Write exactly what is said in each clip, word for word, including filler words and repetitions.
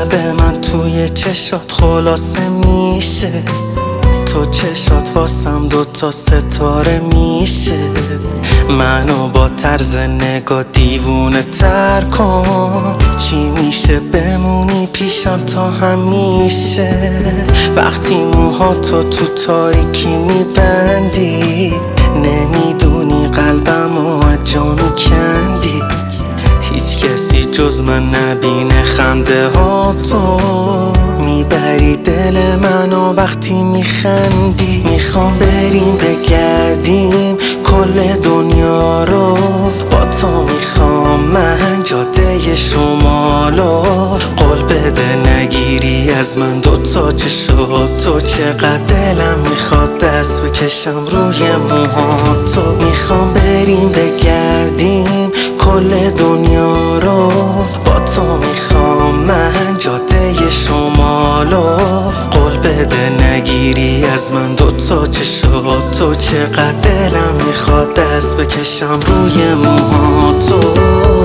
شب من توی چشات خلاصه میشه، تو چشات واسم دوتا ستاره میشه. منو با طرز نگاه دیوونه تر کن، چی میشه بمونی پیشم تا همیشه. وقتی موهاتو تو تاریکی میبندی، نمیدونی قلبمو از جا میکندی. هیچ کسی جز من نبینه خنده ها تو، میبری دل منو وقتی میخندی. میخوام بریم بگردیم کل دنیا رو، با تو میخوام من جاده شمالو. قول بده نگیری از من دوتا چشات تو، چقدر دلم میخواد دست بکشم روی موهاتو. میخوام بریم بگردیم کل دنیا رو، با تو میخوام من جاده شمالو. قول بده نگیری از من دوتا چشات تو، چقدر دلم میخواد دست بکشم روی موهاتو.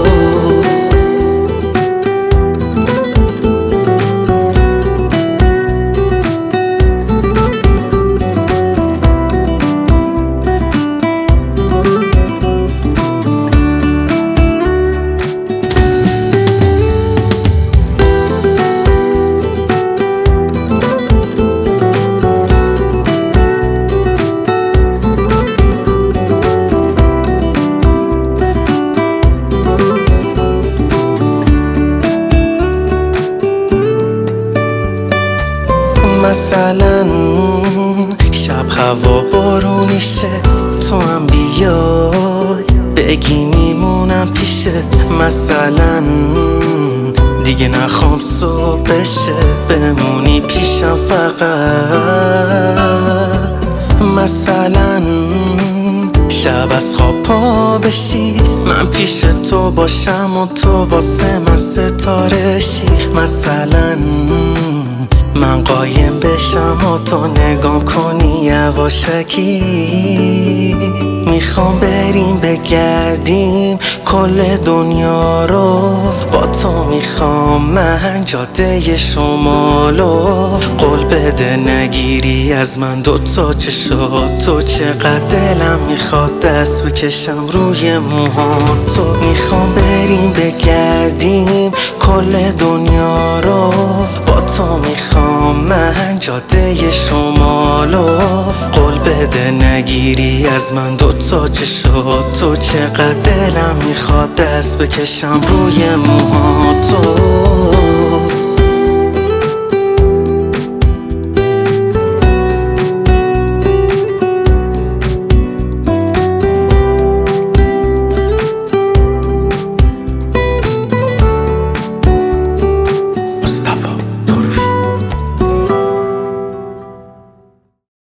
مثلا شب هوا بارونیشه، تو هم بیای بگی میمونم پیشه. مثلا دیگه نخوام صبح بشه، بمونی پیشم فقط. مثلا شب از خواب پا بشی، من پیش تو باشم و تو واسه من ستاره شی. مثلا من قایم بشم و تو نگام کنی یواشکی. میخوام بریم بگردیم کل دنیا رو، با تو میخوام من جاده شمالو. قول بده نگیری از من دوتا چشات تو، چقدر دلم میخواد دست بکشم روی موهاتو. میخوام بریم بگردیم کل دنیا رو، با تو میخوام من جاده شمالو. قول بده نگیری از من دوتا چشات تو، چقدر دلم میخواد دست بکشم روی موهاتو.